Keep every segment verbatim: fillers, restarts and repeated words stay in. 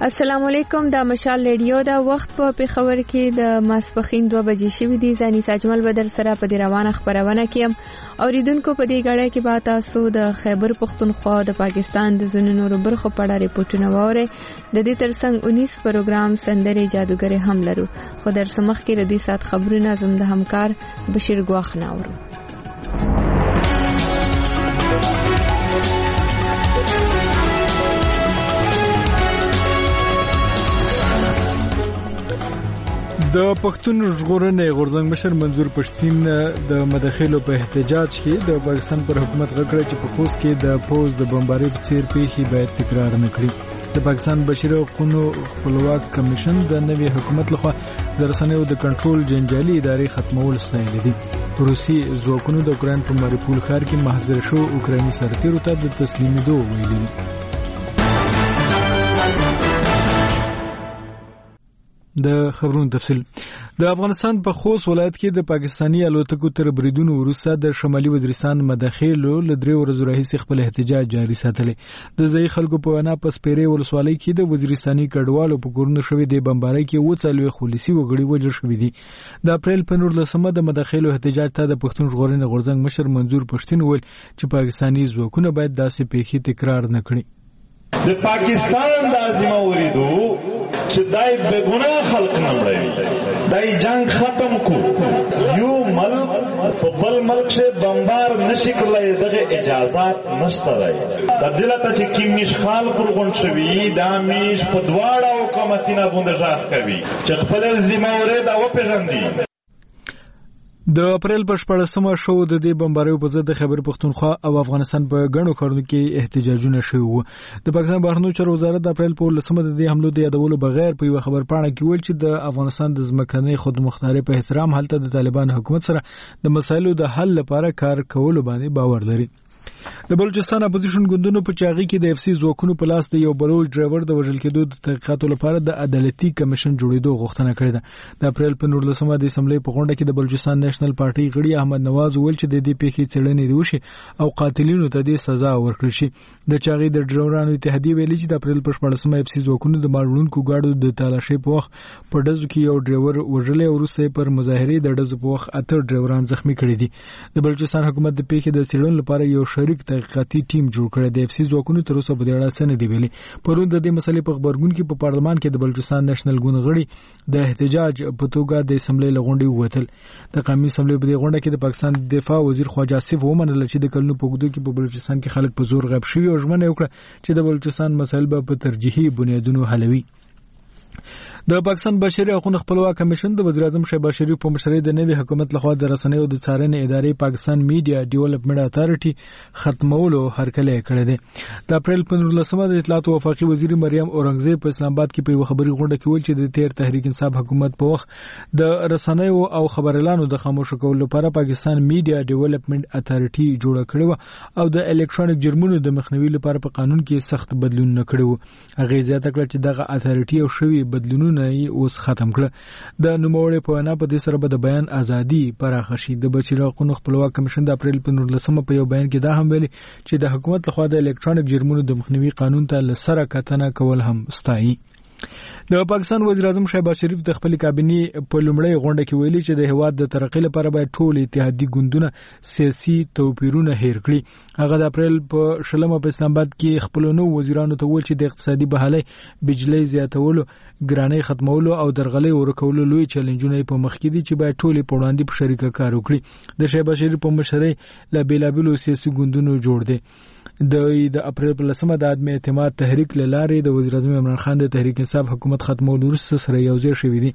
السلام علیکم. د مشال ریډیو دا وخت په پیښور کې د ماسپخین دوه بجې شوې دي. زاني ساجمل بدر سره په دې روانه خبرونه کیم. اوریدونکو په دې غړې کې به تاسو د خیبر پختونخوا د پاکستان د ځینو نورو برخو په اړه ریپورتونه واورئ. د دې ترڅنګ اونیس پروګرام سندرې جادوګر هم لرو. خو در سمخ کې ردی سات خبرونه زم د همکار بشیر ګواخ ناورو. د پښتون ژغورنې غورځنګ مشر منظور پښتين د مداخلو په احتجاج کې د پاکستان پر حکومت غږ چې په خوست کې د پوز د بمبارۍ په څیر پیښې باید تکرار نه کړي. د پاکستان بشري حقوقو خپلواک کمیشن د نوي حکومت لخوا د رسنیو د کنټرول جنجالي ادارې ختمول ستایلي دي. روسي ځواکونو د اوکرين په ماریپول ښار کې محاصره شو اوکرایني سرتیرو ته د تسلیمېدو ویلي دي. د خبرونو تفصیل. د افغانستان په خوست ولایت کې د پاکستانی الوتکو تر بریدونو وروسته د شمالي وزیرستان مداخلو له درې ورځو راهیسې خپل احتجاج جاري ساتلی. د ځای خلکو په وینا په سپیرې ولسوالۍ کې د وزیرستاني کډوالو په کورونو شوې د بمبارۍ کې اووه څلوېښت پولیسي وګړي وژل شوي دي. د اپریل په نولسمه د مداخلو احتجاج ته د پښتون ژغورنې غورځنګ مشر منظور پښتين وویل چې پاکستاني ځواکونه باید داسې پیښې تکرار نه کړي. د پاکستان د ازمه وریدو چې دای به ګناه خلق نه مړوي، دای جنگ ختم کو، یو ملک په بل ملک شه بمبار نشي کولای، دغه اجازهات نشته دی. د دلته چې کی مشخال قربان شوی دا میش په دواړه حکومتینه باندې ځاخ کوي چې خپل ذمہ ورید او پیژندي. د اپریل په شپږمه شو د دې بمباریو په ضد د خیبر پختونخوا او افغانستان په غنو ښارونو کې احتجاجونه شوي وو. د پاکستان بهرنیو چارو وزارت د اپریل په لسمه د دې حملو د یادولو بغیر په یو خبر پاڼه کې ویل چې د افغانستان د ځمکنۍ خودمختارۍ په احترام هلته د طالبان حکومت سره د مسایلو د حل لپاره کار کولو باندې باور لري. د بلوچستان اپوزیشن ګوندونو په چاغي کې د اف سی ځواکونو په لاس د یو بلوچ ډرایور د وژل کېدو د تحقیقاتو لپاره د عدالتي کمیشن جوړېدو غوښتنه کړې ده. د اپریل په نولسمه د اسمبلی په غونډه کې د بلوچستان نېشنل پارټي غړي احمد نواز ویل چې د دې پیښې څېړنې وشي او قاتلینو ته د سزا ورکړل شي. د چاغي د ډرایورانو اتحادیه ویلي چې د اپریل په شپږمه اف سی ځواکونو د ماړونکو ګاډو د تالاشۍ په وخت په ډزو کې یو ډرایور وژل او وروسته پر مظاهرې د ډزو په وخت اته ډرایوران زخمی کړي دي. د بلوچستان حکومت د پیښې د څېړنې لپاره یو شریک تحقیقاتي ټیم جوړ کړی دی. اف سی ځواکونو تر اوسه په دې اړه څه نه دی ویلي. پرون د دې مسلې په خبرګون کې په پارلمان کې د بلوچستان نېشنل ګوند غړي د احتجاج په توګه د اسمبلی لغونډې ووتل. د قومي اسمبلی په دې غونډه کې د پاکستان دفاع وزیر خواجه آصف ومنل چې د کلونو په اوږدو کې په بلوچستان کې خلک په زور غاب شوي او ژمنه وکړه چې د بلوچستان مسایل به په ترجیحي بنیادونو حلوي. د پاکستان بشري حقوقو خپلواک کمیشن د وزیر اعظم شهباز شریف په مشرۍ د نوي حکومت لخوا د رسنیو د څارنې ادارې پاکستان میډیا ډیولپمنٹ اتھارټي ختمولو هرکلی کړی دی. د اپریل په نولسمه د اطلاعات او وفاقي وزیر مریم اورنګزیب په اسلام آباد کې په یو خبري غونډه کې ویل چې د تیر تحریک انصاف حکومت په وخت د رسنیو او خبريالانو د خاموش کولو لپاره پاکستان میډیا ډیولپمنٹ اتھارټي جوړه کړې و او د الکترونیک جرمونو د مخنیوي لپاره په قانون کې سخت بدلون نه کړو. هغه زیاته کړه چې دغه اتھارټي او شوی بدلونونه اوس ختم کړه. د نوموړي په وینا په دې سره به د بیان ازادي پراخه شي. د بشري حقوقو خپلواک کمیشن د اپریل په نولسمه په یو بیان کې دا هم ویلي چې د حکومت لخوا د الکترونیک جرمونو د مخنیوي قانون ته لسره کتنه کول هم ستایي. د پاکستان وزیر اعظم شهباز شریف د خپل کابینې په لومړۍ غونډه کې ویلي چې د هیواد د ترقۍ لپاره باید ټول اتحادي ګوندونه سیاسي توپیرونه هیر کړي. هغه د اپریل په شلمه په اسلام آباد کې خپل نو وزیرانو ته ویل چې د اقتصادي بحالۍ، بجلی زیاتولو، ګرانۍ ختمولو او درغلۍ ورکولو لوی چیلنجونه په مخ کې دي چې باید ټول په وړاندې په شریکه کار وکړي. د شهباز شریف په مشرۍ لا بیلابلو سیاسي ګوندونو جوړ دي. د اپریل په لسمه د عدم اعتماد تحریک لاره د وزیر اعظم عمران خان د تحریک انصاف حکومت ختمولو وروسته سره یوځای شوی دی.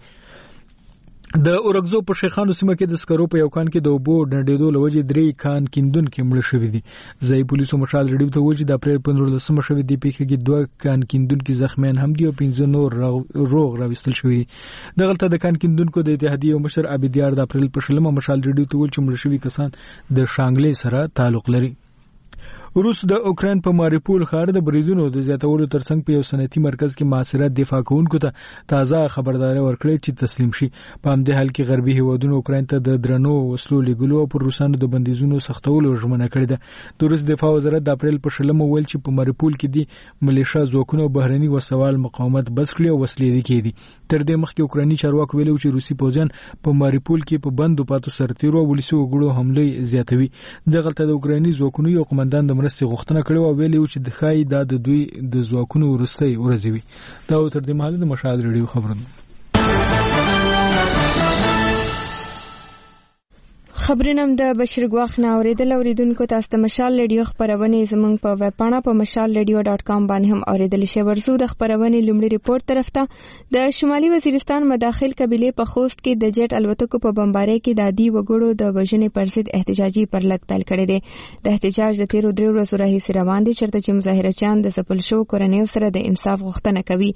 د اورګزو په شیخانو سیمه کې د سکرو په یو کان کې د اوبو ډنډېدو لوجې درې کان کیندونکي مړه شوي دي. ځای پولیسو مشال ریډیو ته ویل چې د اپریل په نولسمه شوې دې پیښې کې دوه کان کیندونکي زخمیان هم دي او پنځه نور روغ راوستل شوي دي. دغلته د کان کیندونکو د اتحادیې مشر عبیدیار د اپریل په شلمه مشال ریډیو ته ویل چې مړه شوي کسان د شانګلې سره تعلق لري. روس د اوکرين په ماریپول ښار د بریدونو د زیاتولو ترڅنګ په یو صنعتي مرکز کې محاصره دفاع کوونکو ته تازه خبرداري ورکړې چې تسلیم شي. په همدې حال کې غربي هیوادونو اوکرين ته د درنو وسلو لګولو او پر روسانو د بندیزونو سختولو ژمنه کړې ده. د روس دفاع وزارت د اپریل په شلمه ویل چې په ماریپول کې د ملیشیا ځواکونو بهرني وسوال مقاومت بس کړی او وسلې دي کېدي. تر دې مخکې اوکراني چارواکو ویلي چې روسي پوځیان په ماریپول کې په بندو پاتو سرتیرو او ولسي وګړو حمله زیاتوي. دغلته د اوکراني ځواکونو یو قومندان د مرستې غوښتنه کړې او ویلي چې د خای د دوی د ځواکونو ورستۍ ورځوي. دا تر دې مهاله د مشاهد ریډیو خبرونه خبرونه د بشیر ګواخ نه اوریدل. اوریدونکو تاسو ته مشال ریډیو خبرونه زموږ په ویب پاڼه په مشال ریډیو ډاټ کام باندې هم اوریدل شي. ورزو د خبرونه لومړی ریپورت طرف ته د شمالي وزیرستان مداخل قبيله په خوست کې د جټ الوتکو په بمبارۍ کې د عادي وګړو د وژنې پر ضد احتجاجي پرلط پیل کړی دی. د احتجاج د تیرو درې ورځو راهیسې روان دي چرته چې مظاهرچیان د سپل شو کورنیو سره د انصاف غوښتنه کوي.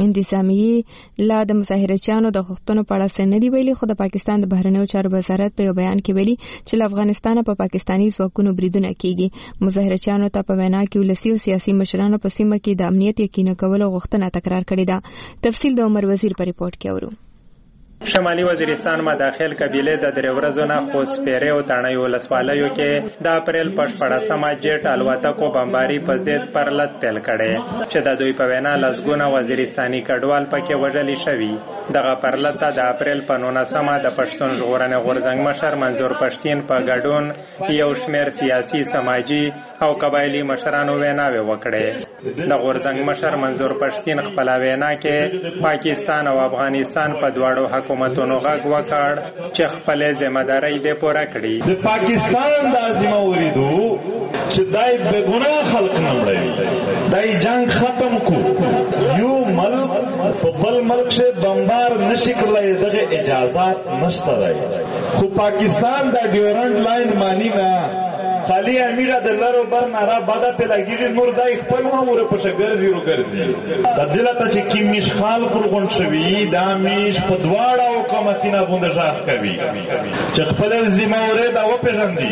انتظامیه لا د مظاهرچیانو د غوښتنو په اړه څه نه دی ویلي، خو د پاکستان د بهرنیو چارو وزارت په یو بیان کې چې له افغانستانه په پا پاکستاني ځواکونو بریدونه کیږي. مظاهرچیانو ته په وینا کې ولسي او سیاسي مشرانو په سیمه کې د امنیت یقیني کولو غوښتنه تکرار کړې ده. تفصیل د عمر وزیر په ریپورت کې اورو. شمالي وزیرستان مداخل قبيله د درې ورځو نه خوست پیره او تڼیو ولسوالیو کې د اپریل په شپاړسمه جټ الوتکو بمباري په ضد پرلط پیل کړي چې د دوی په وینا لسګونه وزیرستاني کډوال پکې وژل شوي. دغه پرلط د اپریل په نولسمه د پښتون ژغورنې غورځنګ مشر منظور پښتين په ګډون یو شمېر سیاسي سماجی او قبایلی مشرانو ویناوي وکړي. د غورځنګ مشر منظور پښتين خپل وینا کې پاکستان او افغانستان په دواړو حکومتونو غږ وکړ چې خپل ځمېداري دې پوره کړي. د پاکستان د ازمه وریدو چې دای به ګناه خلق نه مړي، دای جنگ ختم کو، یو ملک په بل ملک سے بمبار نشي کولای، دغه اجازهات نشته دی. خو پاکستان د ډیورنټ لاین مانی نه خالی امیره د لارو بر نارا بادا په لګیږي، نور دای خپل مور په شګرځي رو ګرځي. د دلته چې کی مشخال پر غون شوی دا میش په دواړه حکومتینه باندې ځاخ کوي چې خپل ذمہ وره دا و پیژندي.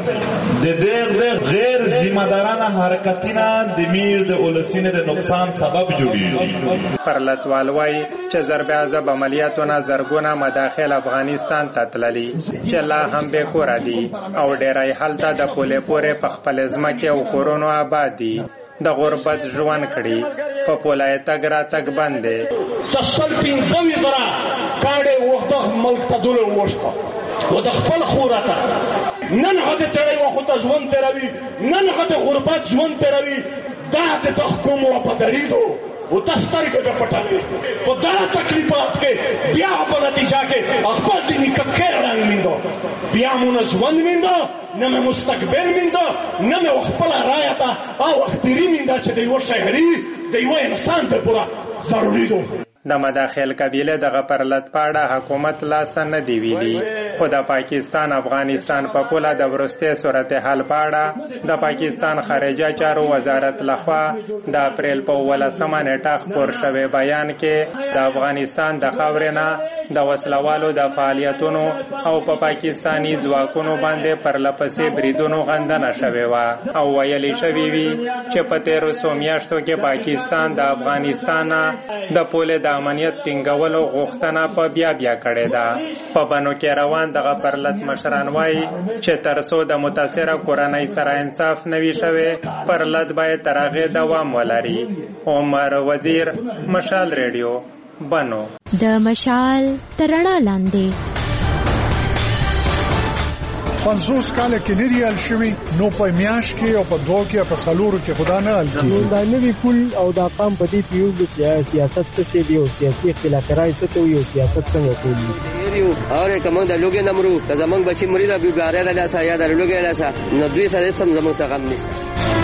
د دې غیر ذمہ دارانه حرکتونه د میر د ولسینه د نقصان سبب جوړیږي. پرلط والوای چې ضرب عذاب عملیاتونه زرګونه مداخل افغانستان ته تللي چې لا هم به کور دي او ډیرای حالت د پوله پورې په خپل ځمکه او کورونو آباد دي. د غربت ژوند کړي په پولای تګ را تګ باندې سسل پینځوي زرا کاړې وخت ملک ته دول وشته و د خپل خوراته نن هغه تړي وخت ژوند تروي، نن هغه غربت ژوند تروي. دا د تحکم او پدریدو و تستر کے پٹاتے وہ دارا تکلیفات کے بیا په نتیجه کې خپل دې نککر رنګ میندو بیا مونږ ژوند میندو نه مې مستقبل میندو نه مې خپل رايته او خپري میندا چې دی ور شهري دی و انسان ته پورا ضروري دو. د مداخل قبیله دغه پرلط پاړه حکومت لاس نه دی ویلي، خو د پاکستان افغانستان په پوله د ورسته صورتحال پاړه د پاکستان خارجه چارو وزارت لخوا د اپریل په ولسمه نیټه خبر شوی بیان کې د افغانستان د خاورینه د وسلوالو د فعالیتونو او په پاکستانی ځواکونو باندې پرلپسې بریدونو غندنه شوی و او ویلي شوی وی چې په تیرو څو میاشتو کې پاکستان د افغانستان د پوله د امنیت ټینګولو غوښتنه په بیا بیا کړې ده. په بنو کې روان دغه پرلط مشران وایي چې تر څو د متاثره کورنۍ سره انصاف نوي شوی پرلط باید تر هغې دوام ولري. عمر وزیر، مشال ریډیو، بنو. د مشال تر رڼا لاندې پنځوس کاله کې نه دی حل شوی، نو په میاش کې او په دوه کې په سلورو کې خدا نه حل کیږي. دا نوی پول او دا قام په دې پیو چې سیاست څه دی او سیاسي اختلافات څه کوي او سیاست څنګه کوي. یو اور کوم د لوګي نمرو د زمنګ بچی مریض ابي بارے د لاسه یا د لوګي لاسه نو دوی سره سم زمنګ څخه غم نشته.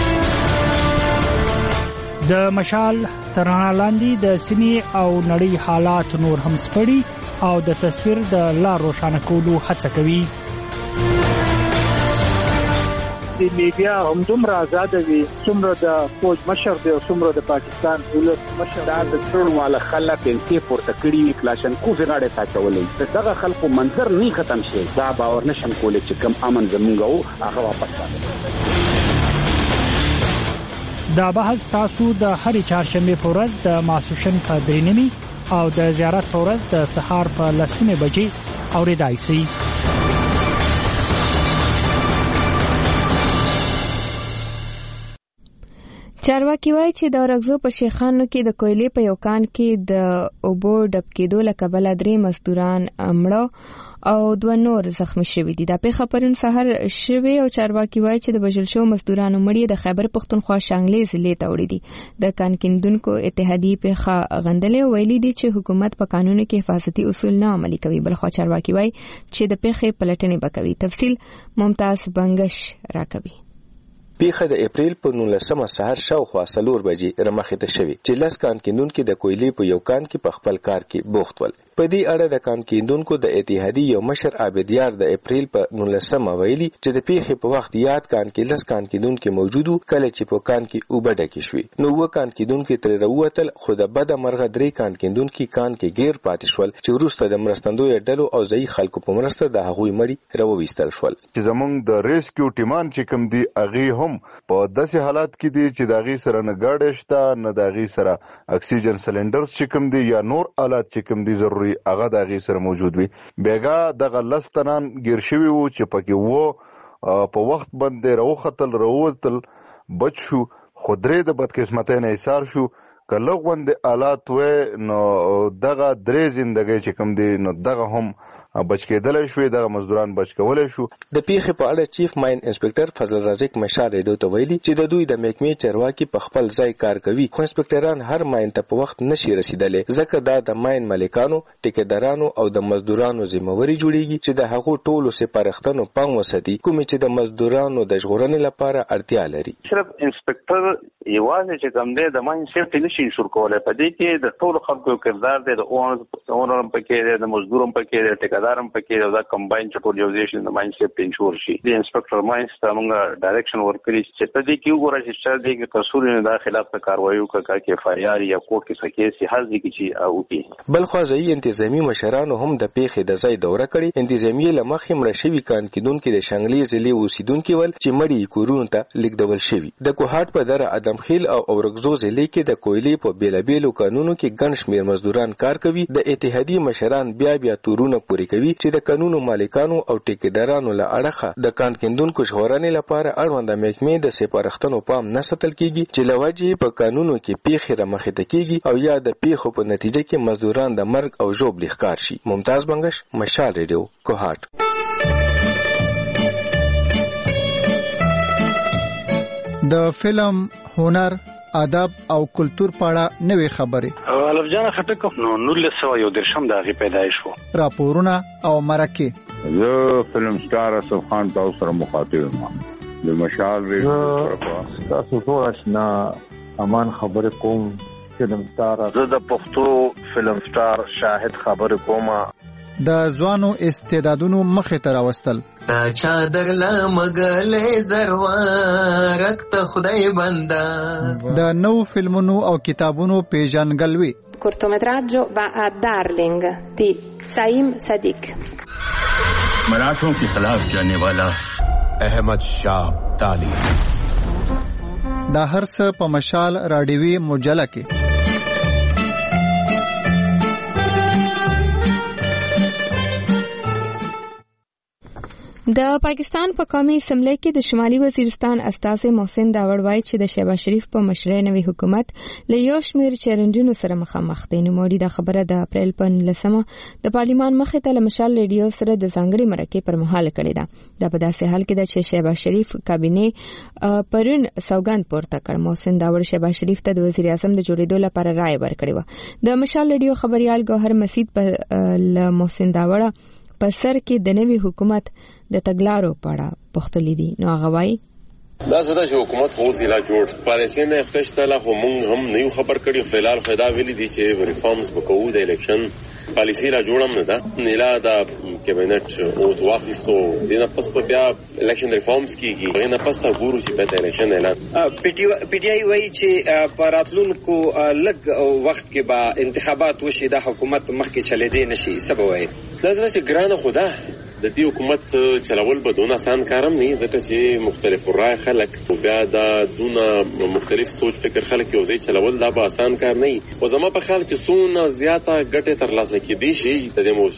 د مشال ترانه لاندې د سیمې او نړۍ حالات نور هم سپړي او د تصویر د لا روښانه کولو هڅه کوي. د میډیا هم دومره آزاد وي څومره د فوج مشر دی او څومره د پاکستان دولت مشر. دا د ټول مال خلک انصاف ورته کړی کلاشن کو زغاړه ساتولې دغه خلکو منظر نه ختم شي. دا باور نشم کولای چې کم امن زمونږ او هغه واپس راځي. دا بحث تاسو د هرې چهارشنبې په ورځ د ماسوشن په درې نیمې او د زیارت په ورځ د سهار په لس نیمې بجې اورېدای شئ. چارواکي وایي چې د اورګزو په شیخانو کې د کویلې په یو کان کې د اوبو ډب کېدو له کبله درې مزدوران مړه او دوه نور زخمی شوي دي. دا پیښه پرون سهار شوې او چارواکي وایي چې د وژل شوو مزدورانو مړي د خیبر پښتونخوا شانګلې ضلع ته وړي دي. د کان کیندونکو اتحادیې پیښه غندلې او ویلي دي چې حکومت په قانونو کې حفاظتي اصول نه عملي کوي. بلخوا چارواکي وایي چې د پیښې پلټنې به کوي. تفصیل ممتاز بنگش راکوي. پیښه د اپریل په نولسمه سهار شاوخوا څلور بجې رمخې ته شوې چې لس کان کیندونکو د کویلې په یو کان کې په خپل کار کې بوخت ول. په دې اړه د کان کیندونکو د اتحادیې یو مشر عابدیار د اپریل په نولسمه ویلي چې د پیښې په وخت یاد کان کې لس کان کیندونکو موجودو کله چې په کان کې اوبه ډکې شوې. نو و کان کیندونکو تر راووتل خو د بده مرغه درې کان کیندونکو کان کې غیر پاتې شول چې وروسته د مرستندوی ډلو او ځای خلکو په مرسته د هغوی مړي راوویستل شول. چې زمونږ د ریسکیو ټیمان چې کوم دی اغه هم په داسې حالات کې دي چې داغي سره نه گاډي شته نه داغي سره اکسیجن سلندرز چې کوم دي یا نور آلات چې کوم دي ضروري هغه داغي سره موجود وي. بیګا دغه لستنان گیر شوی وو چې پکې وو په وخت باندې راوختل راوتل بچو خودره د بدقسمتۍ نه ایثار شو کله غوند آلات و نو دغه درې زندګي چې کوم دي نو دغه هم بچ کېدل شوې د مزدوران بچ کولای شو. د پیښې په اړه چیف ماین انسپکټر فضل رازق مشال ریډیو ته ویلي چې د دوی د محکمې چارواکي په خپل ځای کار کوي خو انسپکټران هر ماین ته په وخت نشي رسیدلی ځکه دا د ماین مالکانو ټیکدارانو او د مزدورانو ذمہواری جوړیږي چې د هغو ټولو سپارښتنو پام وساتي کومې چې د مزدورانو د ژغورنې لپاره اړتیا لري. صرف انسپکټر یوازې چې کوم دی د ماین سیفټي نشي انشور کولای په دې کې د ټولو خلکو کردار دی د اونر پکې دی د مزدورم پکې دی ټیکدارم پکې دا کمباین چټولیزیشن د ماین سیفټي انشور شي. د انسپکټر ماینز ته موږ ډایرکشن ورکړي چې په دې کې وګورئ چې چې د قصور نه داخله په کاروایي وکړي کې اف آی آر یا کوټ کې سکیسي هر ځای کې چې او کې بل خو ځای انتظامی مشرانو هم د پیښې د ځای دوره کړي. انتظامی لمخې مړ شوی کان کیدونکو د شانګلې ضلع اوسیدونکو ول چې مړی کورونو ته لیکدول شوی. د کوهاټ په دره ادمخیل او اورګزو ضلع کې د کویلې په بیلابیلو قانونو کې ګڼ شمېر مزدوران کار کوي. د اتحادیې مشران بیا بیا تورونه پوري کوي چې د قانونو مالکانو او ټیکدارانو له اړخه د کان کیندونکو ژغورنې لپاره اړونده محکمې د سپارښتنو پام نه ساتل کیږي چې لوجه په قانونو کې پیښې رامخې ته کیږي او یا د پیښو په نتیجه کې مزدوران د مرګ او ژوبل ښکار شي. ممتاز بنگش مشال ریډیو کوهاټ. د فلم هنر ادب او کلچر پاړه نوې خبرې الف جان خټک نو نولس سو یو درشم د غي پیدایش وو راپورونه او مرکه. زه فلم سٹار اسف خان تاسو سره مخاطب یم د مشال ریډیو تاسو ټول آشنا امان خبرې کوم فلم سٹار زه د پښتو فلم سٹار شاهد خبرې کوم د ځوانو استعدادونو مخه ته راوستل تا چادر لا مغلې زروارک ته خدای بندا د نو فلمونو او کتابونو پیژنګلوي. cortometraggio va a Darling di Saim Sadiq. मराठों के खिलाफ जाने वाला अहमद शाह अब्दाली. دا هر څه په مشال راډیوي مجله کې. د پاکستان په قومي اسمبلی کې د شمالي وزیرستان استازي محسن داوړ وایي چې د شهباز شریف په مشرۍ نوي حکومت له یو شمېر چیلنجونو سره مخامخ دی. نوموړي دا خبره د اپریل په نولسمه د پارلیمان مخې ته له مشال ریډیو سره د ځانګړي مرکې پر مهال کړې ده. دا په داسې حال کې ده چې شهباز شریف کابینې پرون سوګند پورته کړ. محسن داوړ شهباز شریف ته د وزیر اعظم د جوړېدو لپاره رائے ورکړې و. د مشال ریډیو خبريال ګوهر مسید په محسن داوړ په سر کې د نوي حکومت د تګلارو په اړه پوښتلې دي. نو هغه وایي دا زده چې حکومت خو سیلا جوړ پالیسي نه افتشتله خو مونږ هم نه یو خبر کړی. فعلال خدا ویلي دي چې ریفارمز وکړو د الیکشن پالیسي را جوړم نه ده نیلا دا کابینټ او واخیستو دنه پس په بیا الیکشن ریفارمز کیږي نه پس تا ګورو چې په الیکشن اعلان پی ټی آی وایي چې په راتلونکو لږ وخت کې به انتخابات وشي د حکومت مخکې چلېدې نشي سبب وایي دا زده چې ګرانه خدا د دې حکومت چلول به دونه آسان کارم نه ځکه چې مختلف رای خلک بیا د دونه مختلف سوچ فکر خلک یو ځای چلول دا به آسان کار نه وي. او زما په خیال چې څونه زیاته ګټې ترلاسه کېدی شي د دې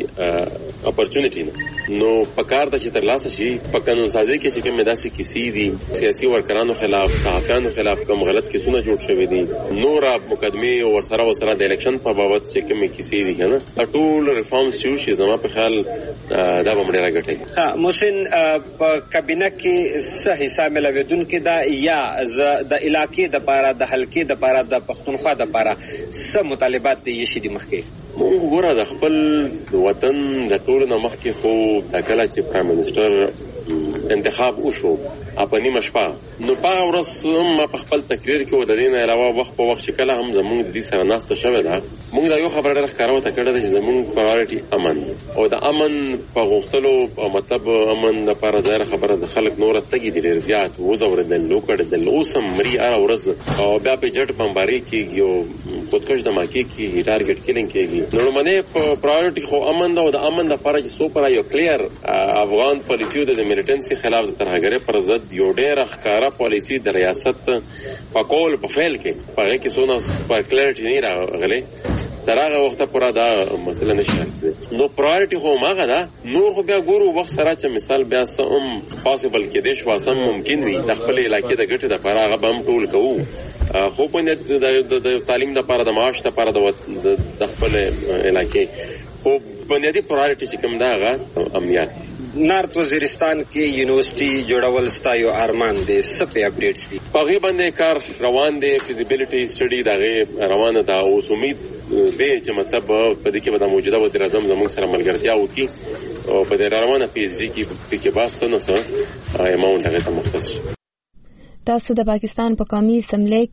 موسمي اپورچونټي نه نو په کار د چې ترلاسه شي په قانون سازي کې چې کوم داسې کیسې دي سیاسي ورکرانو خلاف صحافیانو خلاف کوم غلط کیسونه جوړ شوي دي نور مقدمه ورسره ورسره د الیکشن په بابت چې کوم کیسې دي کنه ټول ریفارمز چې زما په خیال دا به مړه راګټي. ها محسن په کابینه کې څه حصہ ملویدونکو دا یا د علاقې د پاره د حلقې د پاره د پښتونخوا د پاره څه مطالبات دي شي د مخکې مونږ ګوره د خپل وطن د ټولو نه مخکې خو د کله چې پرایم منسټر انتخاب وشو په نیمه شپه نو په ورځ هم په خپل تقریر کې و د دې نه علاوه وخت په وخت چې کله هم زمونږ د دې سره ناسته شوې ده مونږ دا یو خبره ډېره ښکاره وته کړې ده چې زمونږ پرایورټي امن او د امن په غوښتلو مطلب امن لپاره ظاهره خبره د خلک نوره تګي دي ډېر زیات وځورېدل وکړېدل اوس هم مري هره ورځ او بیا په جټ بمباري کېږي او خودکش دماکي کېږي ټارګېټ کیلینګ کېږي نو لومړنی په پرایورټي خو امن ده او د امن لپاره چې څو پر یو کلیر افغان پالیسي د ملیټنسي خلاف د ترهګرۍ پر ضد یو ډېره ښکاره پالیسي د ریاست په کول په فعل کې په هغې کې څونه په کلیرټي نه راغلی تر هغه وخته پوره دا مسله نشي حل نو پرایورټي خو هماغه ده نور خو بیا ګورو وخت سره چې مثال بیا څه هم پاسبل کېدی شو څه هم ممکن وي د خپلې علاقې د ګټې دپاره هغه به هم ټول کوو خو په د تعلیم دپاره د معاش دپاره د خپلې علاقې خو بنیادي پرایورټي چې کوم ده هغه امنیت دی. نارت وزیرستان کې یونیورسيټي جوړول ستا یو ارمان دی څه په اپډیټس دي په هغې باندې کار روان دی فیزیبیلیټي سټډي د هغې روانه ده اوس امید دی چې مطلب په دې کې به د موجوده وزیر اعظم زموږ سره ملګرتیا وکړي او په دې روانه پی ایچ ډي کې پکې بحث څه نه څه اماونټ هغې ته مختص شي. تاسو د پاکستان په قومي اسمبلی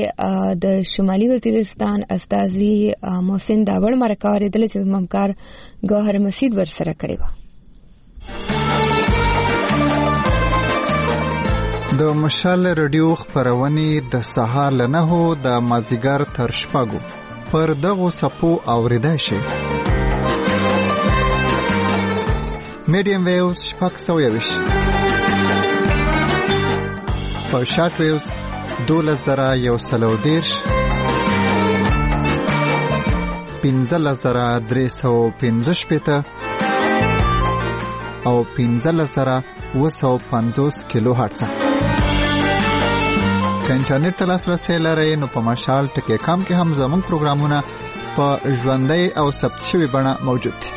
کې د شمالي وزیرستان استازي محسن داوړ مرکه اوریدل چې ممکار ګوهر مسید ورسره کړی و. د مشال رادیو خبرونه د سهار لنهو د مازیګر تر شپږو پر دغه سپو اوریدای شي. میډیم ویوز شپږ سوه یویش په شارټ ویوز دولس زره یو سلو دیرش پنځلس زره درې سوه پنځه شپېته او پنځلس زره اوه سوه پنځوس کیلو هرټز. که انټرنیټ ته لاسرسی لرئ نو په مشال ټکی کام کې هم زموږ پروګرامونه په ژوندۍ او ثبت شوي بڼه موجود دي.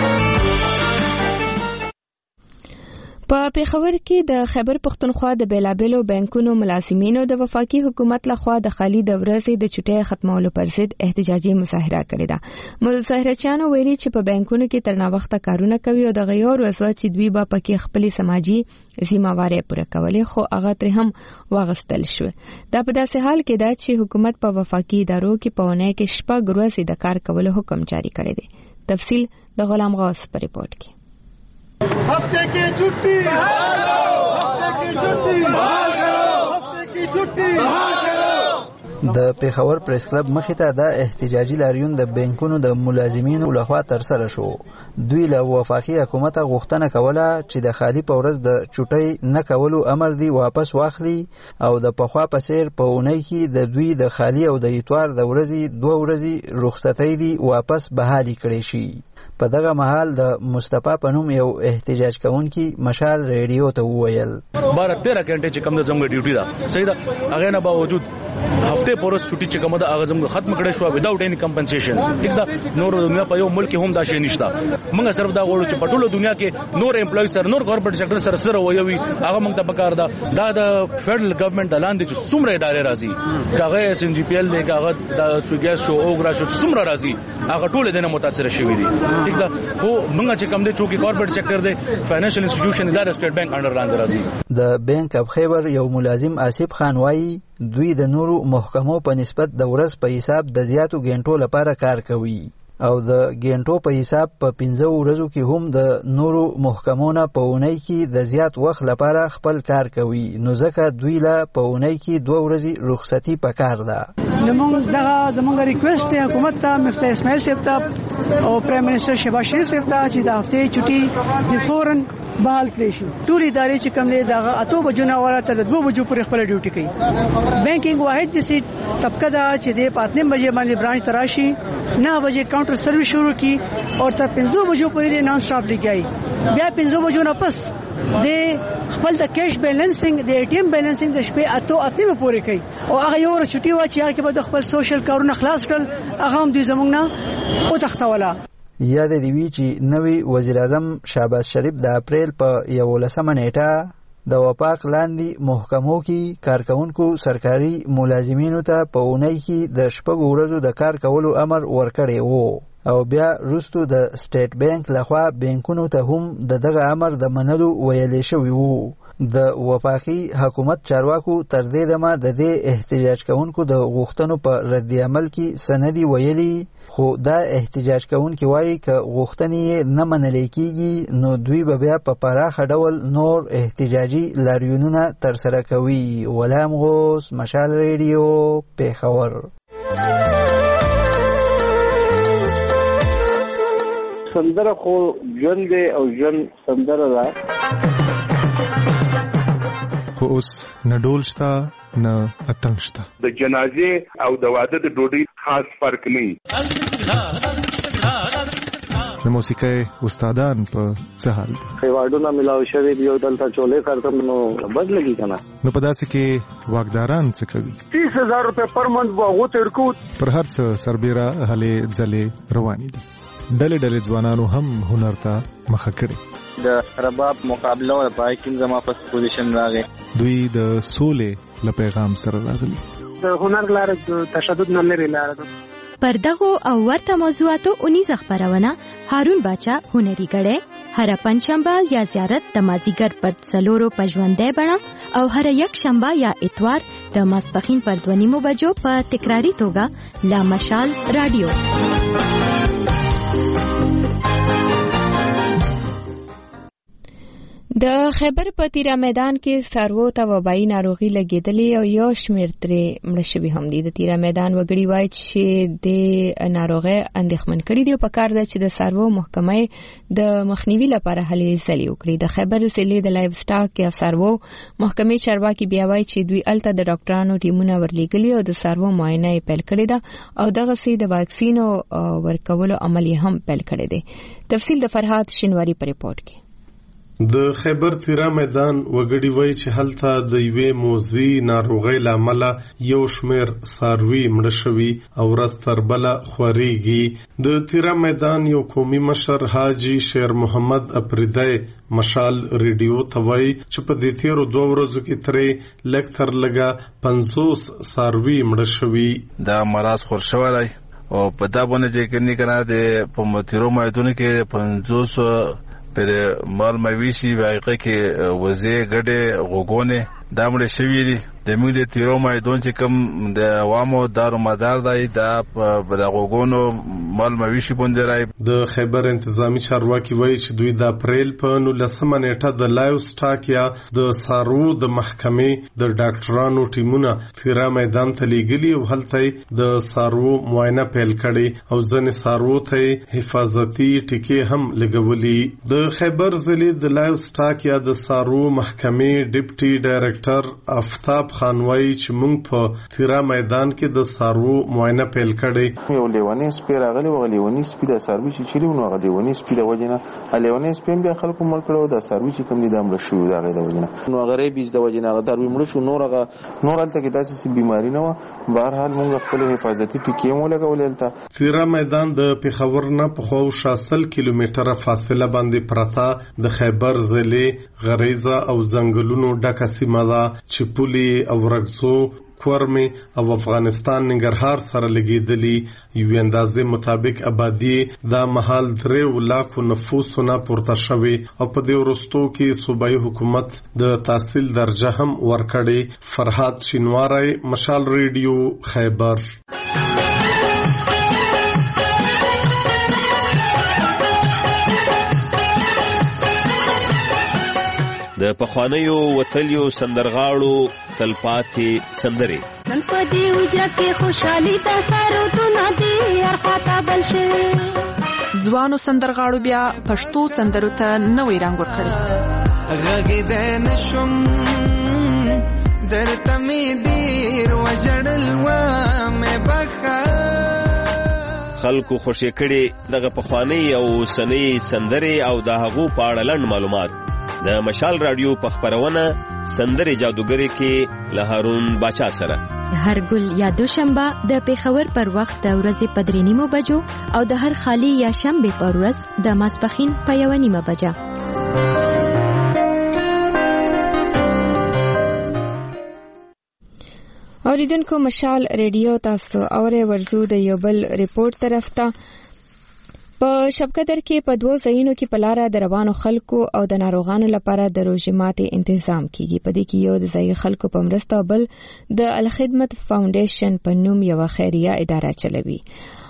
په پیښور کې د خیبر پښتونخوا د بیلابیلو بانکونو ملازمینو د وفاقي حکومت لخوا د خالي د ورځې د چټۍ ختمولو پر ضد احتجاجي مظاهره کړې ده. مظاهرچیانو ویلي چې په بانکونو کې تر ناوخته کارونه کوي او د غیور وسوه چې دوی به پکې خپل سماجی ذمہواري پوره کولې خو هغه تر هم واغستل شو. دا په داسې حال کې ده چې حکومت په وفاقي ادارو کې په اونۍ کې شپږ ورځې د کار کولو حکم جاری کړی دی. تفصیل د غلام غوث په ریپورت کې. हफ्ते की छुट्टी बहाल करो, हफ्ते की छुट्टी बहाल करो, हफ्ते की छुट्टी बहाल करो. د پیښور پریس کلب مخې ته د احتجاجي لاریون د بانکونو د ملازمینو لخوا ترسره شو. دوی له وفاقي حکومت غوښتنه کوله چې د خالي په ورځ د چټۍ نه کولو امر دی واپس واخلي او د پخوا په څیر په اونۍ کې د دوی د خالي او د اتوار د ورځې دوه ورځې رخصتۍ دی واپس بحالي کړي شي. په دغه مهال د مصطفی په نوم یو احتجاج کوونکی مشال ریډیو ته وویل بارہ تیرہ घंटे چې کوم د زموږ ډیوټي ده صحیح ده هغه نه باوجود هفته پورس چټي چې کوم د هغه زموږ ختم کړي شو وداوټ اني کمپنسیشن ټیک ده نور دنیا په یو ملک هم دا شي نشته موږ صرف دا غواړو چې په ټوله دنیا کې نور امپلوي سره نور کارپوریټ سېکټر سره سره وایوي هغه موږ ته پکار ده دا د فدرل ګورنمنت اعلان دي چې څومره ادارې راځي هغه اس ان جی پی ال دی هغه د سوګیاس شو او غرا شو څومره راځي هغه ټول دنه متاثر شوی دي ټیک ده خو موږ چې کوم دي چې کارپوریټ سېکټر دی فاینانشل انسټیټیوشن دا سټیټ بانک انډر لاندې راځي. د بانک اف خیبر یو ملازم آصف خان وایي دوی د نورو محکمو په نسبت د ورځ په حساب د زیاتو غنټو لپاره کار کوي او د غنټو په حساب په پنځه ورځو کې هم د نورو محکمونو په اونۍ کې د زیات وخت لپاره خپل کار کوي نو ځکه دوی لا په اونۍ کې دوه ورځې رخصتي پکار ده. نمونږ دغه زمونږ ریکوست دی حکومت ته مفتي اسماعیل صاحب ته او پرایم منسٹر شهباز شریف صاحب ته چې د هفتې چټي د فورن بحال کړی شي. ټول ادارې چې کوم دي دغه اتو بجو نه وره تر دوه بجو پورې خپل ډیوټي کوي. بانکینګ واحد د سي طبقه دا چې د پاتنیم بجې باندې برانچ تراشي نه بجې کاونټر سرویس شروع کی او تر پنځه بجو پورې نان سټاپ لګای. بیا پنځه بجو نه پس د خپل د کیش بیلانسینګ د ای ټی ایم بیلانسینګ د شپې اتو اتنه پورې کوي او هغه یو ورځ چټي وا چې هغه به د خپل سوشل کارونه خلاص کړل هغه هم د زمونږ نه او تختوله. یاد دی وی چې نوی وزیر اعظم شهباز شریف د اپریل په یولسمه نیټه د وپاق لاندې محکمو کې کارکونکو سرکاري ملازمینو ته په اونۍ کې د شپږ ورځو د کار کولو امر ورکړی وو او بیا وروسته د سټیټ بانک لخوا بانکونو ته هم د دغه امر د منلو ویلې شوی وو. د وفاقي حکومت چارواکو تر دې دمه د دې احتجاج کوونکو د غوښتنو په رد عمل کې سندي ویلي خو دا احتجاج کوونکي وایي که غوښتنې نه منل کېږي نو دوی به بیا په پراخه ډول نور احتجاجي لاریونونه ترسره کوي. غلام غوث، مشال ریډیو، پېښور. سندره خو ژوند دی او ژوند سندره ده خو اوس نه ډول شته نه اتنګ شته. د جنازې او د واده د ډوډۍ خاص فرق نه. د موسیقۍ استادان په څه حال دي؟ ایوارډونه ملاو شوي دي او دلته چولې کارتم نو بد لګي کنه. نو په داسې کې واکداران څه کوي؟ تیس هزار روپے پر منت به هغو ته ورکوو. پر هر څه سربیره هلې ځلې روانې دي. ډلې ډلې ځوانانو هم هنر ته مخه کړي. د رباب مقابله او پای کې زما په پوزیشن راغی. دوی د سولې له پیغام سره راغلي. د هنر لاره د تشدد نه لري لاره ده. پر دغه او ورته موضوعاتو اونیزه خبرونه هارون باچا هنري غړې هر پنځشنبه یا زیارت د مازیګر پر څلورو پژوندې بڼه او هر یک شنبه یا اتوار د ماسپخین پر دوه نیمو بجو په تکراری توګه لا مشال رادیو. د خیبر په تیرا میدان کې سارو ته وبایي ناروغي لګېدلې او یو شمېر ترې مړه شوي هم دي. د تیرا میدان وګړي وایي چې د ناروغۍ اندېښمن کړي دي او په کار ده چې د سارو محکمې د مخنیوي لپاره هلې ځلې وکړي. د خیبر ضلع د لایف سټاک یا سارو محکمې چارواکي بیا وایي چې دوی الته د ډاکټرانو ټیمونه ورلېږلي او د سارو معاینه یې پیل کړې ده او دغسې د واکسینو ورکولو عمل یې هم پیل کړی دی. تفصیل د فرهاد شینواری په ریپورت کې. د خیبر تیرا میدان وګړي وایي چې هلته د یوې موذي ناروغۍ له امله یو شمېر څاروي مړه شوي او ورځ تر بله خورېږي. د تیرا میدان یو قومي مشر حاجي شیر محمد افریدی مشال ریډیو ته وایي چې په دې تیرو دوه ورځو کې ترې لږ تر لږه پنځوس څاروي مړه شوي. دا مرض خور شوی او په دا باندې چې کني کنه د په تیرو میدانونو کې پنځوس پر مال مویشي واقع کې وزې ګډې غوګونه دا مړ شوي دي. د موږ د تیرو میدان چې کوم د عوامو دارو مدار دی دا په د غوګونو مال مویشي باندې راي. د خیبر انتظامی چارواکي وایي چې دوی د اپریل په نولسمه نیټه د لایو سټاک یا د سارو د محکمې د ډاکټرانو ټیمونه تیرا میدان ته لیږلي او هلته د سارو معاینه پیل کړي او ځینې سارو ته حفاظتي ټکي هم لګولي. د خیبر ضلع د لایو سټاک یا د سارو محکمې ډیپټي ډایرکټر آفتاب خان وایي چې موږ په تیرا میدان کې د سارو معاینه پیل کړی. یو لیونی سپی راغلی و لیونی سپی د ساروي چې چیرې نو هغه لیونی سپی د وجنه لیونی سپی بیا خلکو مړ کړو د ساروي چې کوم دي د مړ شو دا غي د وجنه نو هغه ریبیز د وجنه هغه دروي مړ شو نور هغه نور الته کې داسې سي بیماری نه و. بهر حال موږ خپل حفاظتي ټکی مو لګولې الته. تیرا میدان د پیښور نه په خو شاسل کیلومتره فاصله باندې پرتا د خیبر ضلع غریزه او ځنګلونو ډکه سیمه ده چې پولي او رګزو کورمه او افغانستان ننګرهار سره لګیدلی. یو اندازې مطابق آبادی د محل درې لاکو نفوسونه پورته شوی او په دې ورستو کې صوبایي حکومت د تحصیل درجه هم ورکړي. فرهاد شینواری مشال ریډیو خیبر. د پخوانیو وتلیو سندرغاړو تلپاتې سندرې نن په دې وجه کې خوشحالي د سرودونه دي ارخاته بل شوي ځوانو سندرغاړو بیا پښتو سندرو ته نوی رنګ ورکړی. غږېدی نشم درته مې ډېر وژړل ومې بخښه. خلکو خوشې کړي دغه پخوانۍ او اوسنۍ سندرې او د هغو په اړه لنډ معلومات د مشال رادیو په خپرونه سندرې جادوګرې کې له هارون باچا سره هر ګل یا دوشنبه د پیښور پر وخت د ورځې په درې نیمو بجو او د هر خالی یا شنبه پر ورځ د ماسپښین په یو نیمه بجه. اوریدونکو مشال ریډیو تاسو اورې ورزو د یو بل ریپورت طرف ته. په شبقدر کې په دوو ځایونو کې په لاره د روانو خلکو او د ناروغانو لپاره د روژې ماتې تنظیم کیږي. په دې کې یو د ځایي خلکو په مرسته بل د الخدمت فاونډیشن په نوم یو خیریه اداره چلوي.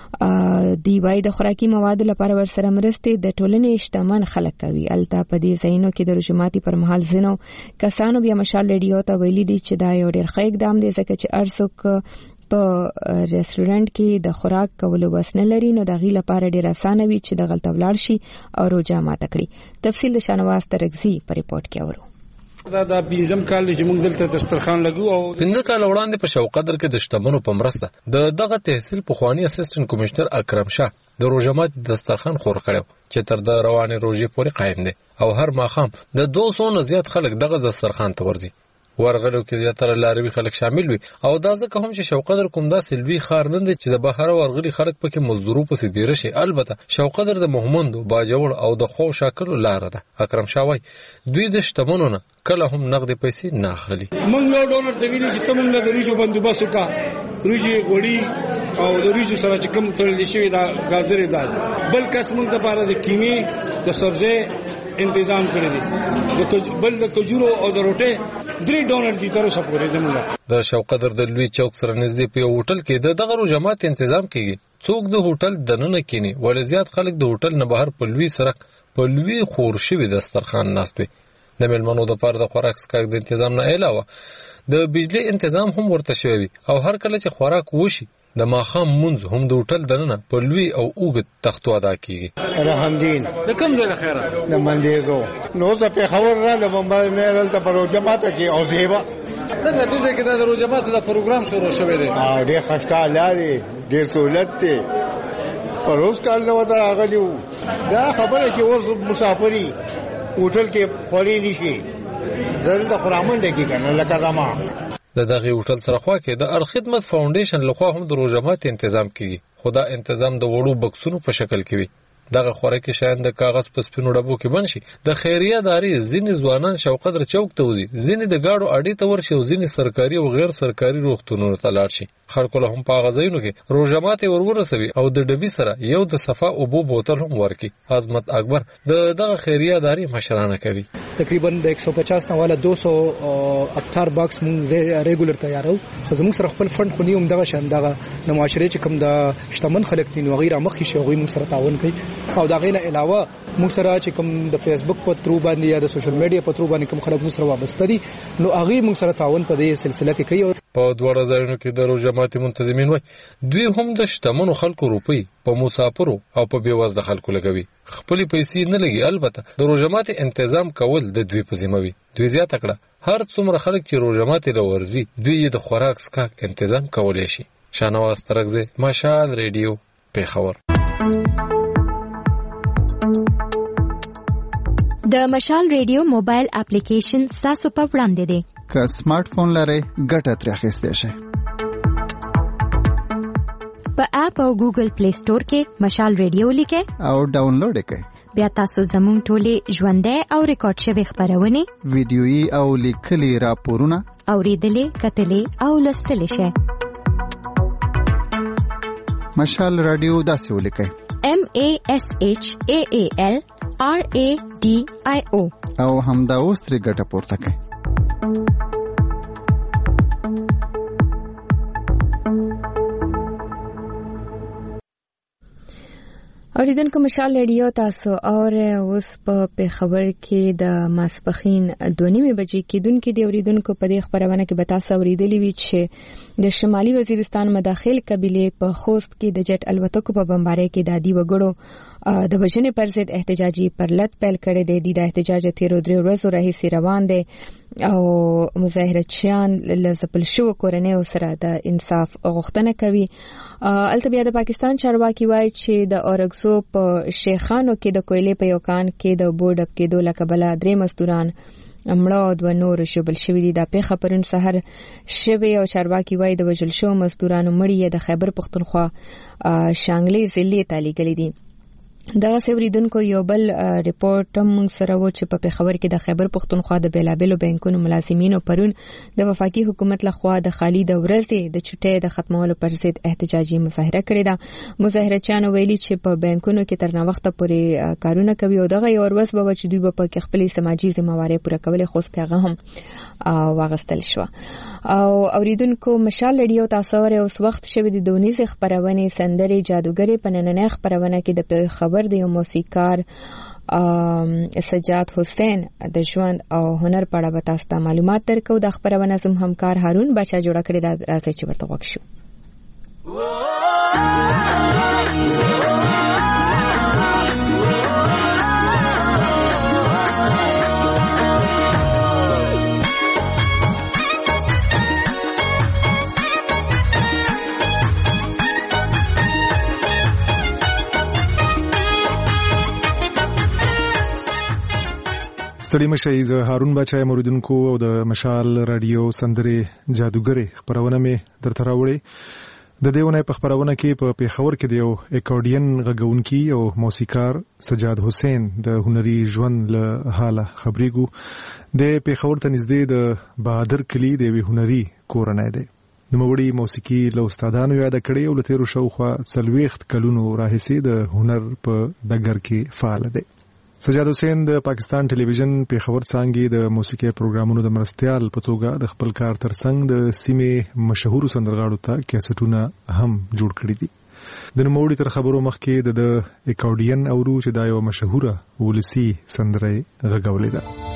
دی وای د خوراکي موادو لپاره ورسره مرستې د ټولنې شتمن خلک کوي. البته په دې ځایونو کې د روژې ماتې پر مهال ځینو کسانو بیا مشال ریډیو ته ویلي دي چې دا یو ډېر ښه اقدام دی ځکه چې هر څوک په ریسټورانټ کې د خوراک کولو وس نه لري نو د هغې لپاره ډېر اسانه وي چې دغلته ولاړ شي او روژه ماته کړي. تفصیل د شانواز ترکزي په ریپورټ کې اورو. دا د پنځم کال چې موږ دلته دسترخوان لګو او پنځه کال وړاندې په شوقدر کې د شتمنو په مرسته د دغه تحصیل پخوانی اسسټنټ کمشنر اکرم شاه د روژه ماتې دسترخوان خور کړو چې تر د روانې روژې پورې قایم دی او هر ماښام د دوه سوو نه زیات خلک دغه دسترخوان ته ورځي. ورغلو کې زیاتره لاروي خلک شامل وي او دا ځکه هم چې شوقدر کوم داسې لوی ښار نه دی چې د بهر ورغلي خلک پکې مزدورو پسې دیره شي. البته شوقدر د مهمندو باجوړ او د خو شاکلو لاره ده. اکرم شاه وایي دوی د شتمنو نه کله هم نغدې پیسې نه اخلي. موږ یو ډالر ته ویلي چې ته موږ له د وریجو بندوبست وکړه. وریجې غوړي او د وریجو سره چې کوم تړلی شوي دا ګازرې دا دي. بل کس موږ دپاره د کیمې د سبزۍ انتظام کړی دی. بل د کجورو او د روټۍ درې ډالر دي تر اوسه پورې زموږ. د شوقدر د لوی چوک سره نږدې په یو هوټل کې د دغه روژه ماتې تنظیم کیږي. څوک د هوټل دننه کینی ولې زیات خلک د هوټل نه بهر په لوی سړک په لوی خور شوي دسترخوان ناست وي. د میلمنو دپاره د خوراک څښاک د تنظیم نه علاوه د بجلی تنظیم هم ورته شوی وي او هر کله چې خوراک وشي د ماښام مونځ هم د هوټل دننه په لوی او اوږد تختو ادا کیږي. رحمدین د کوم ځای خیره د مندیزو نو زه په خبر را د بمبای نه دلته په روژه ماته کې او زیبا څنګه دې ځای کې د روژه ماته د پروګرام شروع شوی دی. او ډېر خوشحال لري ډېر سہولت دی په روز کال نو دا غلیو دا خبره چې اوس مسافری هوټل کې خوري نشي زل د خرامن دکی کنه لکه زما د دغه هوټل سره خوا کې د الخدمت فاونډیشن لخوا هم د روژه ماتې تنظیم کیږي. خو دا تنظیم د وړو بکسونو په شکل کې وي. دغه خوراکي شیان د کاغذ په سپینو ډبو کې بند شي. د خیریه ادارې ځینې ځوانان شوقدر چوک ته وځي، ځینې د ګاډو اډې ته ورشي او ځینې سرکاري او غیر سرکاري روغتونونو ته لاړ شي. خلکو له هم په هغه ځایونو کې روژه ماتې ور ورسوي او د ډبي سره یو د صفا اوبو بوتل هم ورکړي. عظمت اکبر د دغه خیریه ادارې مشرانه کوي. تقریبا د एक सौ पचास نه والا دو سو افطار باکس مونږ ریګولر تیارو. خو زموږ سره خپل فند خو نیوم دغه شان دغه د معاشرې چې کوم د شتمن خلک دي نو غیر مخکې شي غوي مونږ سره تعاون کوي او دا غینه علاوه مونږ سره چې کوم د فیسبوک په ترو باندې یا د سوشل میډیا په ترو باندې کوم خلک مونږ سره وابسته دي نو هغه مونږ سره تعاون په دې سلسله کې کوي. په دوه ځایونو کې د روژه ماتې منتظمین وای دوی هم د شتمنو خلکو روپۍ په مسافرو او په بیوزله خلکو لګوي. خپل پیسې نه لګي. البته د روژه ماتې تنظیم کول د دوی په ذمه وي. دوی زیاته کړه هر څومره خلک چې روژه ماتې لورځي دوی د خوراک څښاک تنظیم کولای شي. شانواز ترکزی مشال ریډیو پیښور. د مشال ریډیو موبایل اپلیکیشن تاسو په وړاندې دی. که سمارټ فون لرئ ګټه ترې اخیستی شئ. په اپ او ګوګل پلی سٹور کې مشال ریډیو لیکئ او ډاونلوډ یې کړئ. بیا تاسو زموږ ټولې ژوندۍ او ریکارډ شوې خبرونه ویډیويي او لیکلي راپورونه اوریدلې کتلې او لوستلې شئ. مشال رادیو داسې ولیکئ M A S H A A L R A D I O او همدا اوس ترې ګټه پورته کړئ. اوریدونکو مشال ریډیو تاسو اور اوس په پیښور کې د ماسپخین دوه نیمې بجې کېدونکې د اوریدونکو په دې خبرونه کې به تاسو اوریدلې وي چې د شمالي وزیرستان مداخل قبيله په خوست کې د جټ الوتکو په بمبارۍ کې د عادي وګړو د وژنې پر ضد احتجاجي پرلط پیل کړی دی. د احتجاج تیرو درې ورځو راهیسې روان دی او مظاهرچیان له ځپل شوو کورنیو سره د انصاف غوښتنه کوي. البته بیا د پاکستان چارواکي وایي چې د اورګزو په شیخانو کې د کویلې په یو کان کې د بورډ اپ کېدو له کبله درې مزدوران مړه او دوه نور ژوبل شوي دي. دا پیښه پرون سحر شوې او چارواکي وایي د وژل شوو مزدورانو مړي د خیبر پختونخوا شانګلې ضلع ته لیږلي دي. دغه اوریدونکو یو بل ریپورت هم سره و چې په پیښور کې د خیبر پختونخوا د بیلابلو بانکونو ملازمینو پرون د وفاقي حکومت لخوا د خالي د ورځې د چټۍ د ختمولو پر ضد احتجاجي مظاهره کړې ده. مظاهرچیانو ویلي چې په بانکونو کې تر نوښت پورې کارونه کوي او دغه یو ورځ به چې دوی په کې خپل سماجی ذمہواري پوره کولې خو ستغه هم واغستل شو. او اوریدونکو مشال ریډیو تاسو ور اوس وخت شوه د دونیز خبرونه سندري جادوګری په نننۍ خبرونه کې د خبر د یو موسیقار سجاد حسین د ژوند او هنر په اړه به تاسو ته معلومات درکو. د خبرونه زم همکار هارون بچا جوړ کړی راځي چې ورته وښیو. ستړي مشي زه هارون بچای موریدونکو او د مشال رادیو سندري جادوګری خبرونه می درته راوړي. د دیونه په خبرونه کې په پیښور کې د یو اکورډین غږونکي او موسیقار سجاد حسین د هنري ژوند له حاله خبرېګو. د پیښور ته نږدې د بهادر کلی د وی هنري کورنۍ دی. د موړي موسیقي له استادانو یاد کړي او له تیرو شاوخوا څلوېښت کلونو راهیسې د هنر په ډګر کې فعال دی. سجاد حسین د پاکستان ټلویزیون پیښور څانګې د موسیقي پروګرامونو د مرستيال په توګه د خپل کار ترڅنګ د سیمې مشهور سندرغاړو ته کیسټونه هم جوړ کړي دي. د نوموړي تر خبرو مخکې د اکورډین اورو چې دا یو مشهوره ولسی سندره غږولې ده.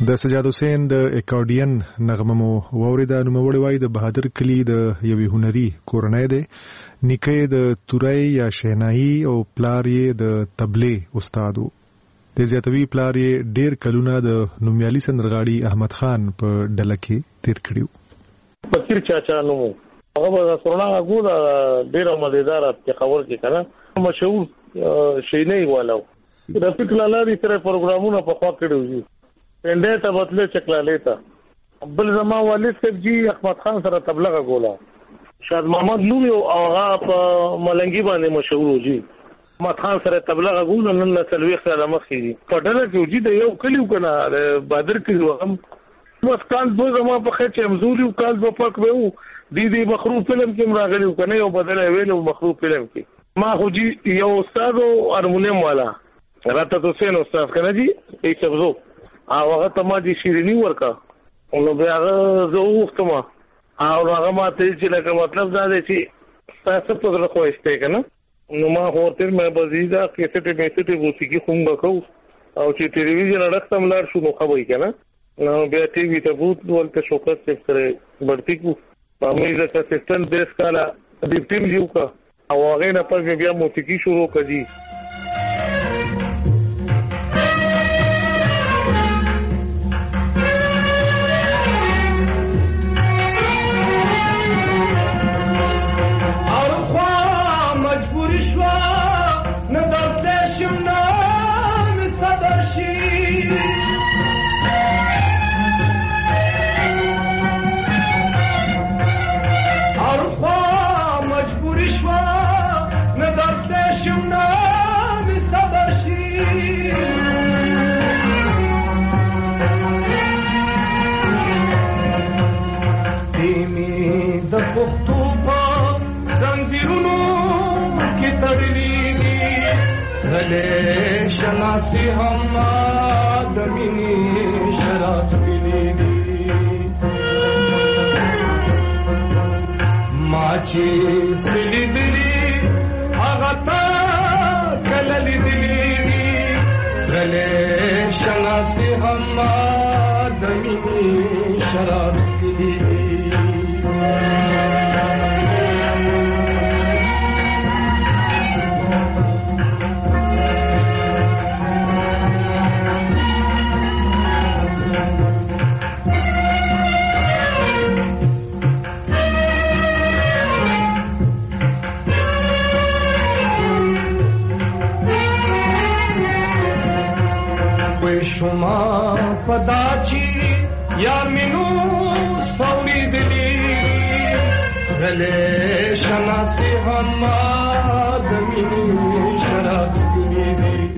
د سجاد حسین د اکارډین نغمه مو واوریده. نوموړی وایي د بهادر کلي د یوې هنري کورنۍ دی. نیکه د تورای یا شهناهي او پلار یې د طبلې استاد و. د زیاتوي پلار یې ډیر کلونه د نومیالي سندرغاړي احمد خان په ډله کې تیر کړي. فقیر چاچا نو هغه د سورنا غوډه ډیره مزیدار په خبر کې کنه مشهور شینې والو د فکر لاري سره پروګرامونه په خوا کړو دي. پنده ته بتله چکلالې ته بل زما والد صاحب جی احمد خان سره تبلغه ګولا. شاد محمد نور او هغه په ملنګي باندې مشهور دي. احمد خان سره تبلغه ګولا نن تلويخ سره مخې دي. په ډله کې دي د یو کلیو کنه بادر کې وهم بس کال دو زما په خې چې مزوري او کال په پک به وو دي دي مخروب فلم کې راغلی کنه یو بدله ویلو مخروب فلم کې ما خو جی یو استاد او هارمونیم والا راته حسین استاد کنه جی ای سبزو هغه ته ما دي شیرینی ورکا نو بیا هغه زه وختم او هغه ما ته چې لکه مطلب دا دی چې تاسو په دغه خوښته کنه نو ما هورته مې بزیدا کیسټ میسټ موسیقي کوم وکاو او چې ټلویزیون راختم لار شو نو خبرې کنه نو بیا ټي وي ته بوت ولته شوکت سره برتی کو امید کا سیستم دیس کالا د ټیم یو کا او هغه نه پس بیا موسیقي شروع کړي. شناسی هم آدمی شراب سکلیدی ماچی سلی دلی آغتا کللی دلی رلی شناسی هم آدمی شراب سکلیدی شما پداچی یا منو سوری دلی گلے شناسی هم آدمی شراب سکلیدی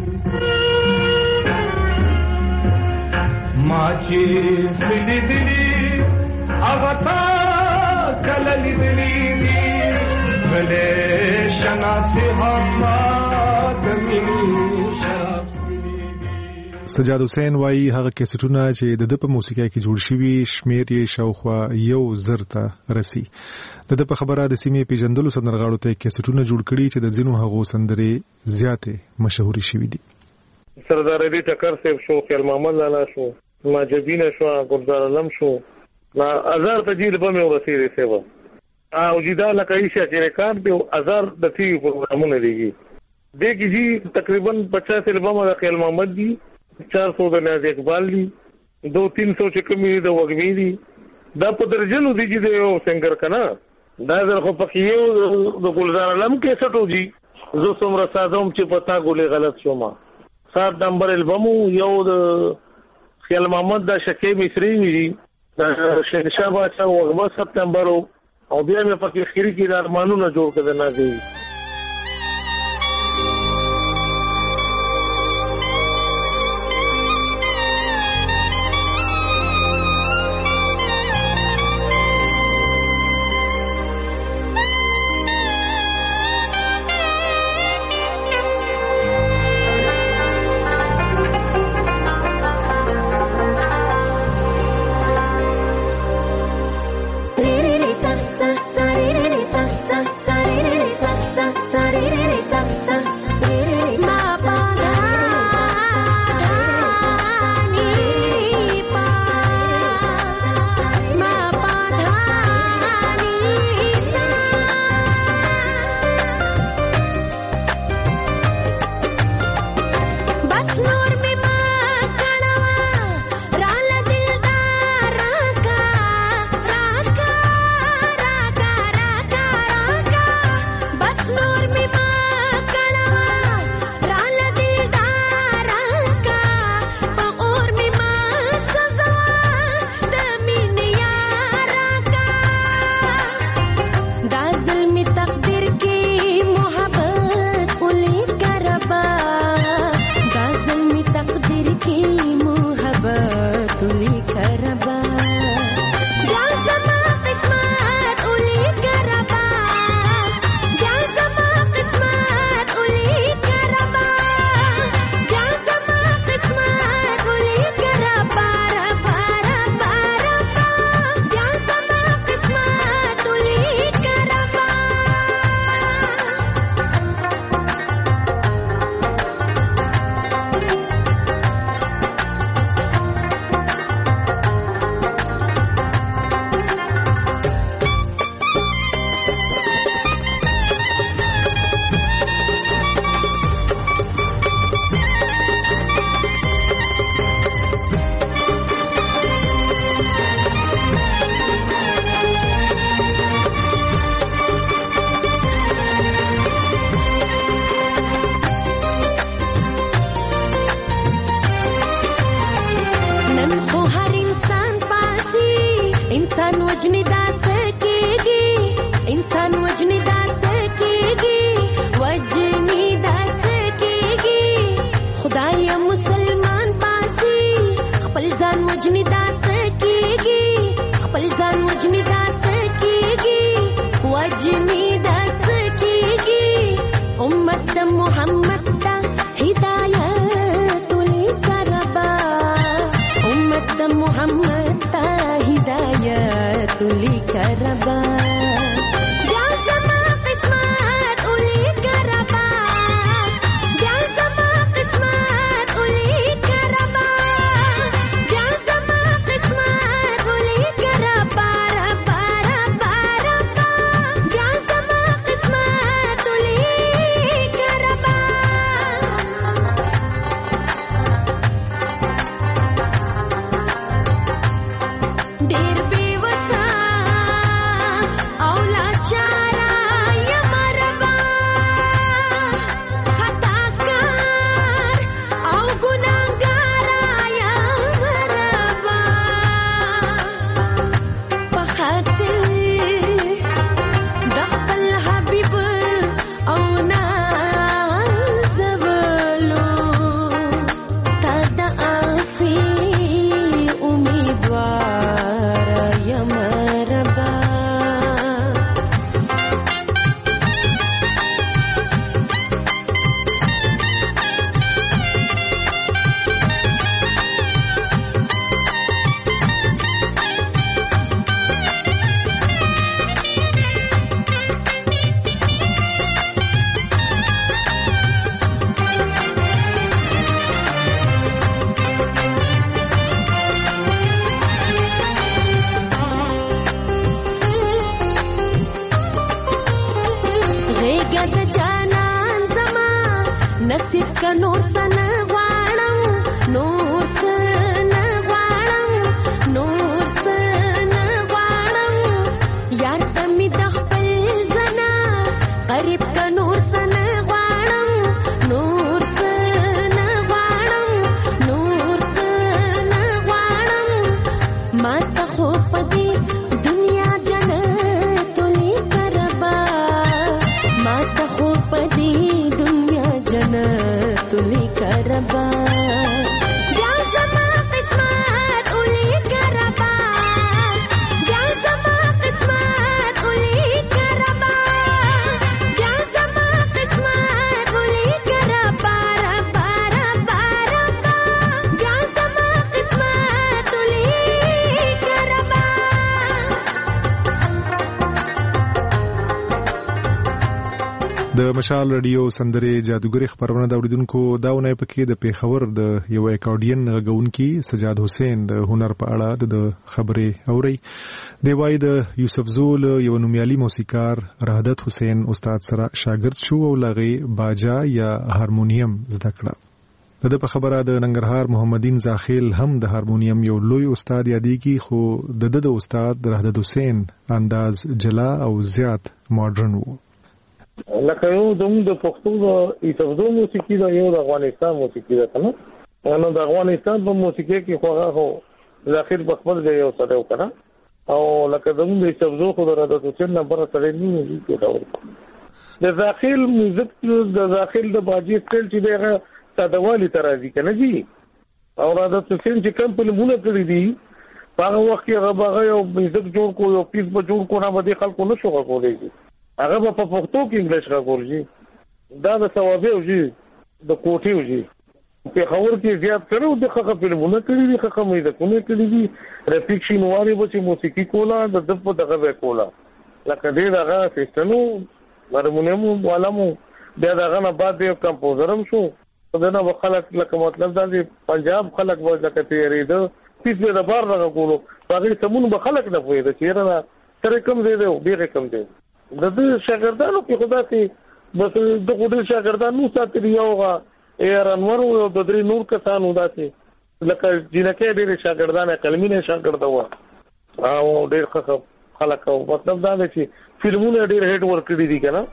ماچی سلی دلی اغتا کللی دلی گلے شناسی هم آدمی شراب سجاد حسین وایي هغه کیسټونه چې د د په موسیقۍ کې جوړ شوي شمیر یې شاوخوا یو زر ته رسي. د د په خبره د سیمې پیژندلو سندرغاړو ته کیسټونه جوړ کړي چې د ځینو هغو سندرې زیاتې مشهوري شوي دي. سردار علي ټکر صاحب شو، خیر محمد لالا شو، ماجبینه شو، ګلزار علم شو، نا هزار تجیل به مې ورسېږي صاحب او جدا لکه ایشا چې ریکارډ دی هزار د ټي وي پروګرامونه دیږي دې کې جی تقریبا پچاس البم د خیر محمد دی، چار سو د نیاز اقبال دی، دو تین سو چې کمی د وګمی دی، دا په درجنو دی چې د یو سنگر کنا دا در خو پکې یو د ګلزار علم کې سټو جی زه څومره سازم چې پتا ګولې غلط شوم. سات نمبر البم یو د خیال محمد د شکی مصری وی د شهنشاه بادشاہ وګما سپتمبر او بیا مې پکې خيري کې د ارمانونو جوړ کړل نه دی. उम्मत मोहम्मद ता हिदायत लिकरबा उम्मत मोहम्मद ता हिदायत लिकरबा د مشال رادیو سندره جادوګری خبرونه د اوریدونکو داونه پکې د پیښور د یو اکارډین غونکي سجاد حسین د هنر په اړه د خبرې اوري دی وای د یوسف زول یو نومیالي موسیقار راحت حسین استاد سره شاګرد شو او لغه باجا یا هارمونیم زده کړه د په خبره د ننګرهار محمدین زاخیل هم د هارمونیم یو لوی استاد یادېږي خو د د استاد راحت حسین انداز جلا او زیات ماډرن وو لکه یو زموږ د پښتو د ایتوزو موسیقي دا یو د افغانستان موسیقي ده کنه نو د افغانستان په موسیقي کې خو هغه ځاخر په خپل ځای یو سره وکړه او لکه زموږ د ایتوزو خو د راډیو سټیشن نمبر سره نیمه کېداوه د ځاخر میوزیک د ځاخر د باجی سټایل چې دغه سادهوالي تر راځي کنه جی او راډیو سټیشن چې کوم په لمونه کړی دي هغه وخت کې هغه هغه یو میوزیک جوړ کو یو پیس په جوړ کو نه باندې خلکو نشو غوړي هغه په پښتو کې انګلیش راغول شي دا د ثوابه او شي د کوټي او شي په خبر کې زیات کړو د خخه فلمونه کړی دي خخه مې د کومې کړی دي رفیکشن واري به چې موسیقي کولا د دغه دغه کولا لکه دې دغه سیستمو هارمونیم والامو بیا دغه نه بعد یو کمپوزرم شو دا نه خلک لکه مطلب دا چې پنجاب خلک وځه لکه تیری ده پیس به د بار نه کولو هغه سمون به خلک نه وایي چې را تر کوم دی دی ډیر کم دی د دې شاګردانو کې خدا سي بس د خپل شاګردانو ساتي یوغه ایر انور او د درې نور کسانو داسي لکه جنکه ډېر شاګردانه کلمینه شاګرد و او ډېر خلک او مطلب دا دی چې فلمونه ډېر هټ ور کړی دي کنه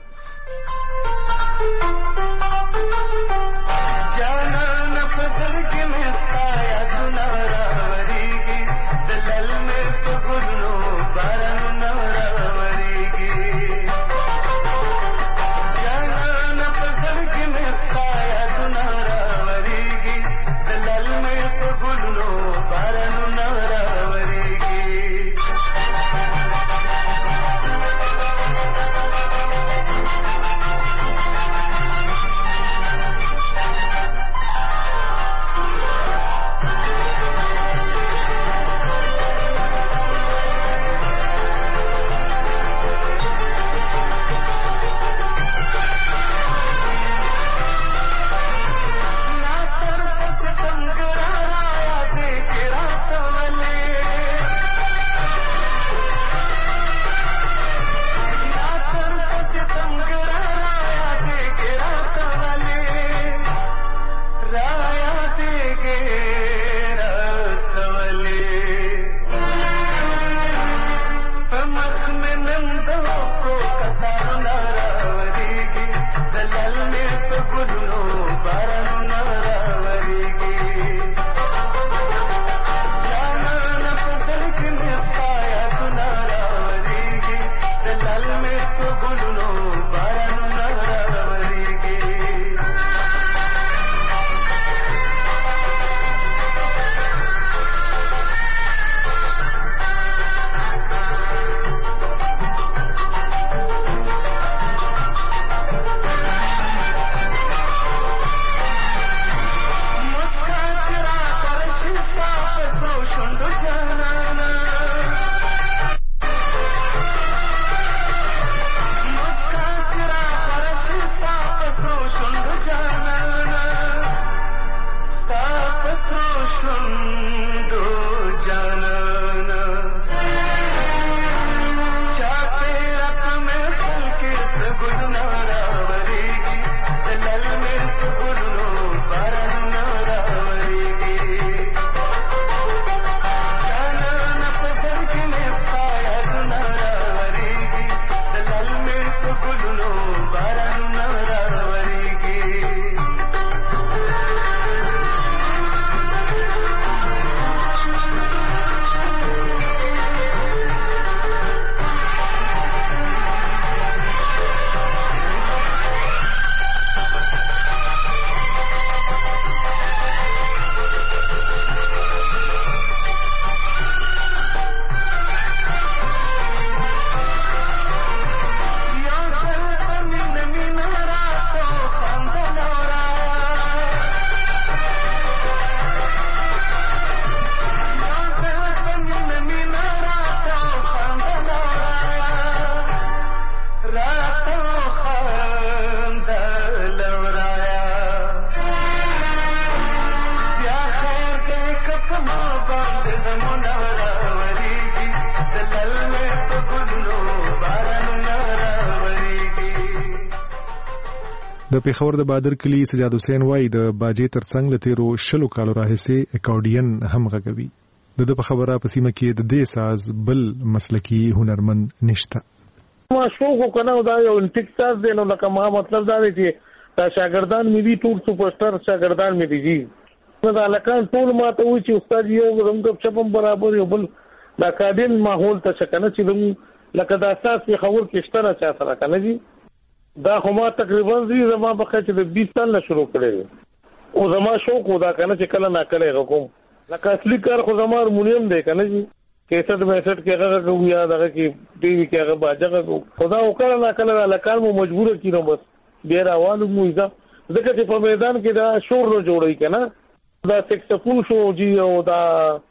د پیښور د بادر کلی سجاد حسین وای د باجې ترڅنګ له تیرو شلو کالو راهیسې اکارډین هم غږوي. د د په خبره په سیمه کې د دې ساز بل مسلکی هنرمند نشته. ما شوق کنه دا یو ټیک ساز دی نو لکه ما مطلب دا دی چې دا شاګردان مې دي ټول سپورټر شاګردان مې دي. دا لکه ټول ما ته وی چې استاد یو زموږ چپم برابر یو بل دا کاډین ماحول ته څنګه چې لکه دا ساز په خبر کې شتره چا سره کنه جی دا خو ما تقریبا زی زما په خاطر د بیس سال نه شروع کړی او زما شوق ودا کنه چې کله نا کله غوم لکه اصلي کار خو زما هارمونیم دی کنه جی کیسټ میسټ کې هغه کوو یا دغه کې ټي وي کې هغه باجه کوو خدا وکړه نا کله لکه مو مجبور کینو بس ډیر اواز مو ځه ځکه چې په میدان کې دا شور نه جوړی کنه دا سکسفون شو جی او دا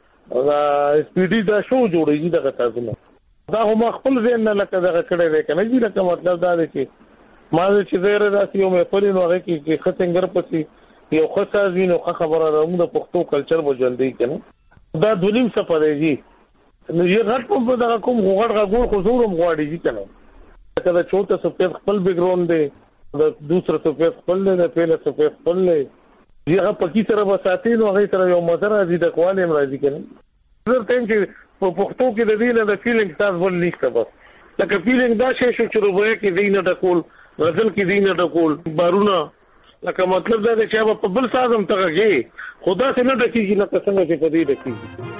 دا سپیډي دا شو جوړی جی دغه تاسو دا هم خپل ځین نه لکه دغه کړه دی کنه جی لکه مطلب دا دی چې ما چې زیره داسې یو مې پرې نو هغه کې ختنګر پسې یو خاصه وینو خبره راوم د پښتو کلچر مو ژوندۍ کنه دا دونیم څه پدې جی نو یې غټ په دغه کوم غوړ غوړ خو زورم غواړي جی کنه کله چوته سپیډ خپل بیک گراوند دی د دوسر سپیډ خپل دی د پیله سپیډ خپل دی یغه پکې سره وساتي نو هغه سره یو مزه راځي د کواله مرضی کنه زه ته چې په پښتو کې د دې نه د فیلینګ تاسو ول نشته بس لکه فیلینګ دا شی شو چې روبه کې دینه د کول غزل کې دینه ډکول بارونه لکه مطلب دا چې په بل سازم تګږي خدا څخه نه ډکیږي نه څنګه چې په دې ډکیږي.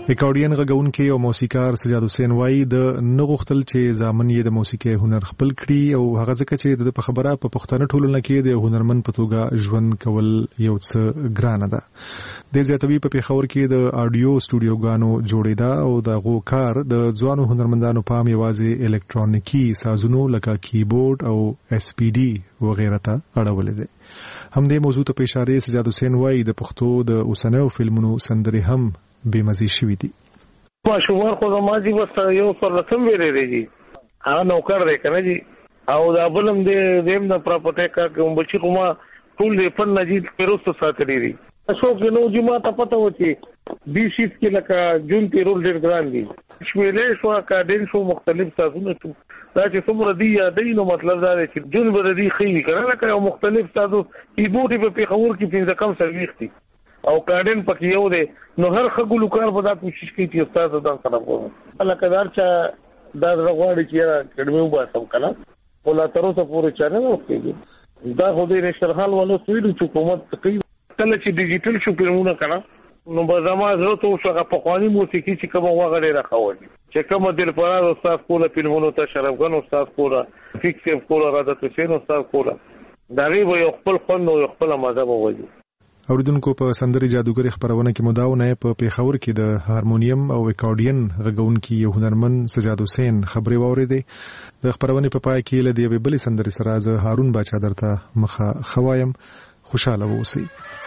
ریکارډین غږونکي او موسیقار سجاد حسین وایي د نغختل چې ځامن یې د موسیقي هنر خپل کړي او هغه ځکه چې د خبره په پښتنه ټولنه کې د هنرمند په توګه ژوند کول یو څه ګرانه ده. د زیاتوي په پیښور کې د آډیو سټوډیوګانو جوړېدا او د غو کار د ځوانو هنرمندانو پام یوازې الکترونیکي سازونو لکه کیبورډ او اس پی ډي وغیرہ ته اړولې ده. هم د موضوع ته اشاره سجاد حسین وایي د پښتو د اوسنیو فلمونو سندرې هم بې مزي شوي دي. ماشومان خو زماجی بس یو پر رسم ویلې دي هغه نوکر دی کنه جی او دا بلم دې دیم نه پراپرټه کا کوم بچی کومه ټول دې فن نجید پیروستو ساتلی دي. څو کې نو جما ته پته وتی بي شیت کې لکه جون تی رول ډېر ګران دي شویلې شو اکاډین شو مختلف سازونه ته دا چې څومره دی یادې نو مطلب دا دی چې جون بر دي خي کنه لکه مختلف سازو کیبورډ په پیښور کې پنځه کم سرویس دي او کارډن پکې یو دی نو هر خګلو کار په دا کوشش کوي چې استاد دا خراب کوي الکدار چې دا غواړي چې کډمه وباسم کنه ولا تر اوسه پورې چانه وکړي دا خو دې نشرحال ولو سویل حکومت کوي کله چې ډیجیټل شو فلمونه کنه نو به زما زه ته شو په خواني موسیقي چې کوم وغړې راخوي چې کوم دل پراز استاد کوله فلمونو ته شرفګن استاد کوله فکس کوله راځه حسین استاد کوله دا ری یو خپل فن او خپل مذهب وایي. اوریدونکو په سندري جادوګر خبرونه کې مداونه په پیښور کې د هارمونیم او اکارډین غږونکي یو هنرمند سجاد حسین خبري واوریدې. د خبرونه په پای کې له دې بلې سندري سره زه هارون باچا درته مخه خوایم. خوشاله اوسئ.